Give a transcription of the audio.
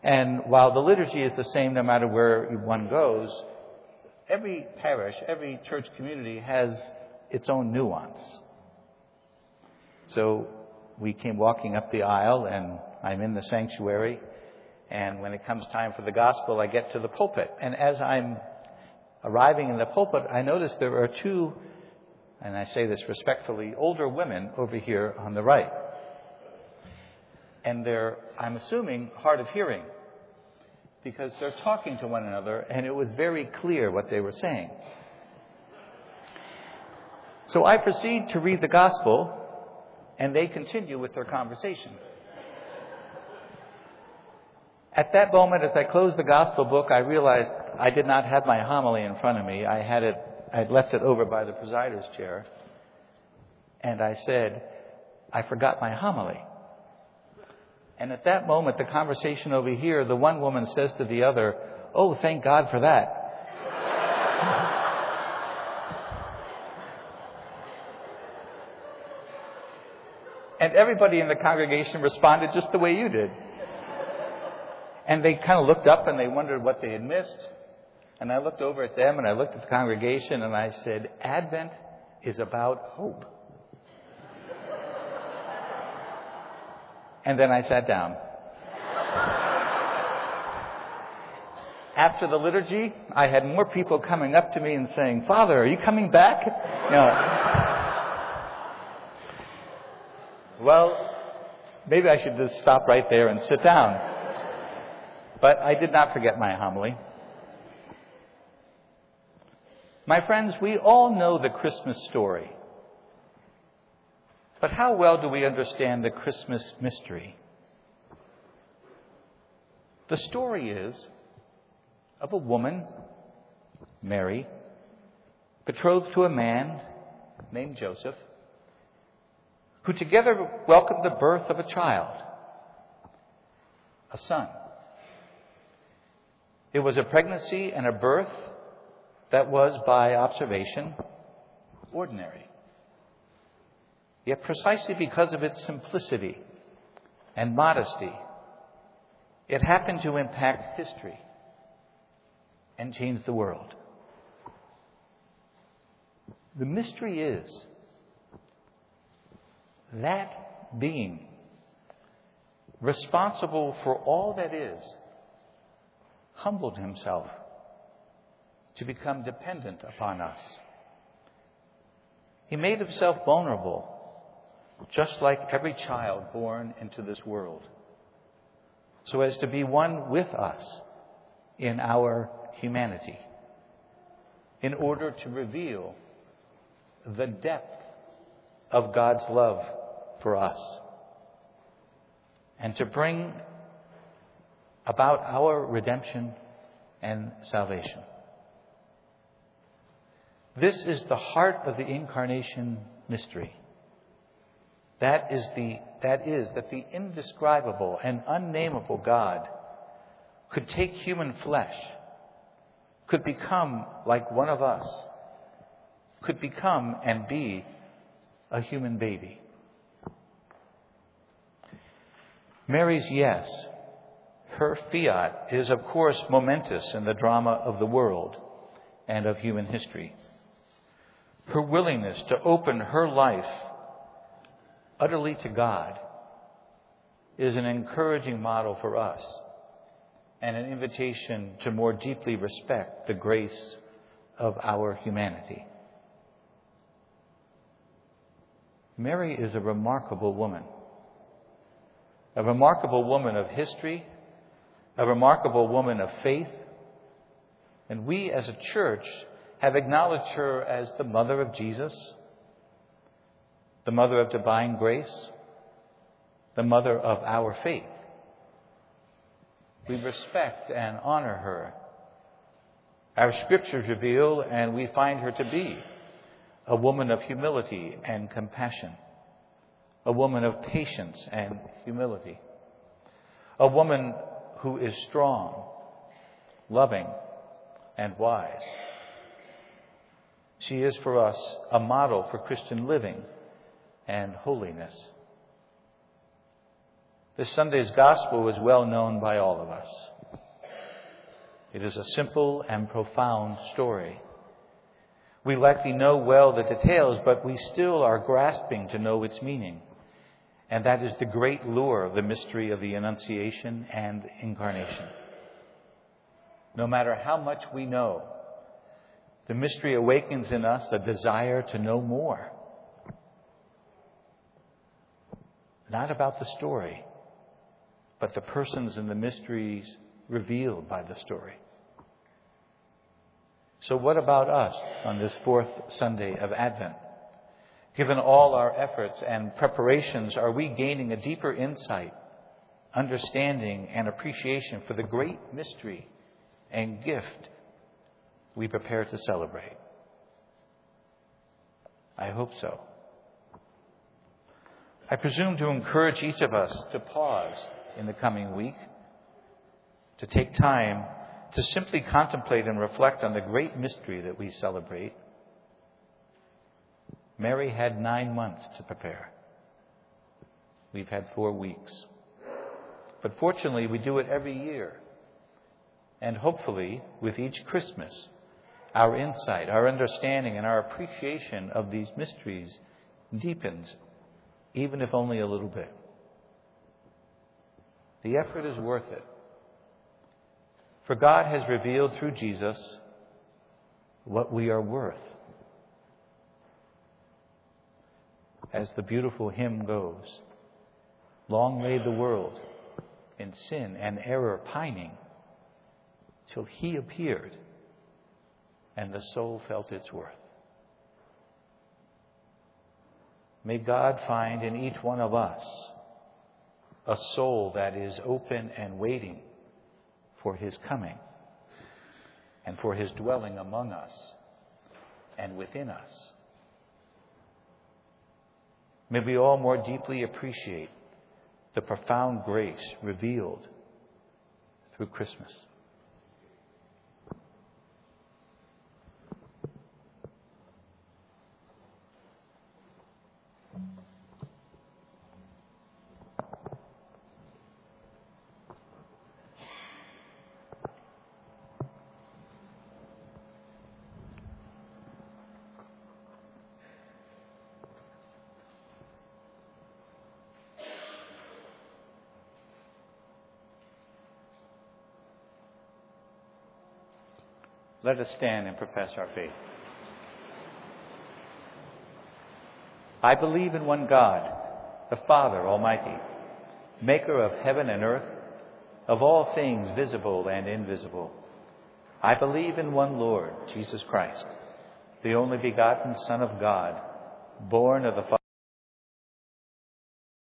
And while the liturgy is the same no matter where one goes, every parish, every church community has its own nuance. So we came walking up the aisle, and I'm in the sanctuary, and when it comes time for the gospel, I get to the pulpit. And as I'm arriving in the pulpit, I notice there are two, and I say this respectfully, older women over here on the right. And they're, I'm assuming, hard of hearing, because they're talking to one another, and it was very clear what they were saying. So I proceed to read the gospel, and they continue with their conversation. At that moment, as I closed the gospel book, I realized I did not have my homily in front of me. I'd left it over by the presider's chair. And I said, I forgot my homily. And at that moment, the conversation over here, the one woman says to the other, "Oh, thank God for that." And everybody in the congregation responded just the way you did. And they kind of looked up and they wondered what they had missed. And I looked over at them and I looked at the congregation and I said, Advent is about hope. And then I sat down. After the liturgy, I had more people coming up to me and saying, "Father, are you coming back?" Well, maybe I should just stop right there and sit down. But I did not forget my homily. My friends, we all know the Christmas story. But how well do we understand the Christmas mystery? The story is of a woman, Mary, betrothed to a man named Joseph, who together welcomed the birth of a child, a son. It was a pregnancy and a birth that was, by observation, ordinary. Yet precisely because of its simplicity and modesty, it happened to impact history and change the world. The mystery is that being responsible for all that is humbled himself to become dependent upon us. He made himself vulnerable, just like every child born into this world, so as to be one with us in our humanity, in order to reveal the depth of God's love for us, and to bring about our redemption and salvation. This is the heart of the incarnation mystery. That is that the indescribable and unnameable God could take human flesh, could become like one of us, could become and be a human baby. Mary's yes, her fiat, is of course momentous in the drama of the world and of human history. Her willingness to open her life utterly to God is an encouraging model for us and an invitation to more deeply respect the grace of our humanity. Mary is a remarkable woman of history, a remarkable woman of faith, and we as a church have acknowledged her as the mother of Jesus, the mother of divine grace, the mother of our faith. We respect and honor her. Our scriptures reveal, and we find her to be, a woman of humility and compassion, a woman of patience and humility, a woman who is strong, loving, and wise. She is for us a model for Christian living and holiness. This Sunday's gospel is well known by all of us. It is a simple and profound story. We likely know well the details, but we still are grasping to know its meaning. And that is the great lure of the mystery of the Annunciation and Incarnation. No matter how much we know, the mystery awakens in us a desire to know more. Not about the story, but the persons and the mysteries revealed by the story. So what about us on this fourth Sunday of Advent? Given all our efforts and preparations, are we gaining a deeper insight, understanding, and appreciation for the great mystery and gift we prepare to celebrate? I hope so. I presume to encourage each of us to pause in the coming week, to take time to simply contemplate and reflect on the great mystery that we celebrate. Mary had 9 months to prepare. We've had 4 weeks. But fortunately, we do it every year. And hopefully, with each Christmas, our insight, our understanding, and our appreciation of these mysteries deepens, even if only a little bit. The effort is worth it. For God has revealed through Jesus what we are worth. As the beautiful hymn goes, long lay the world in sin and error pining, till he appeared and the soul felt its worth. May God find in each one of us a soul that is open and waiting for his coming and for his dwelling among us and within us. May we all more deeply appreciate the profound grace revealed through Christmas. Let us stand and profess our faith. I believe in one God, the Father Almighty, maker of heaven and earth, of all things visible and invisible. I believe in one Lord, Jesus Christ, the only begotten Son of God, born of the Father.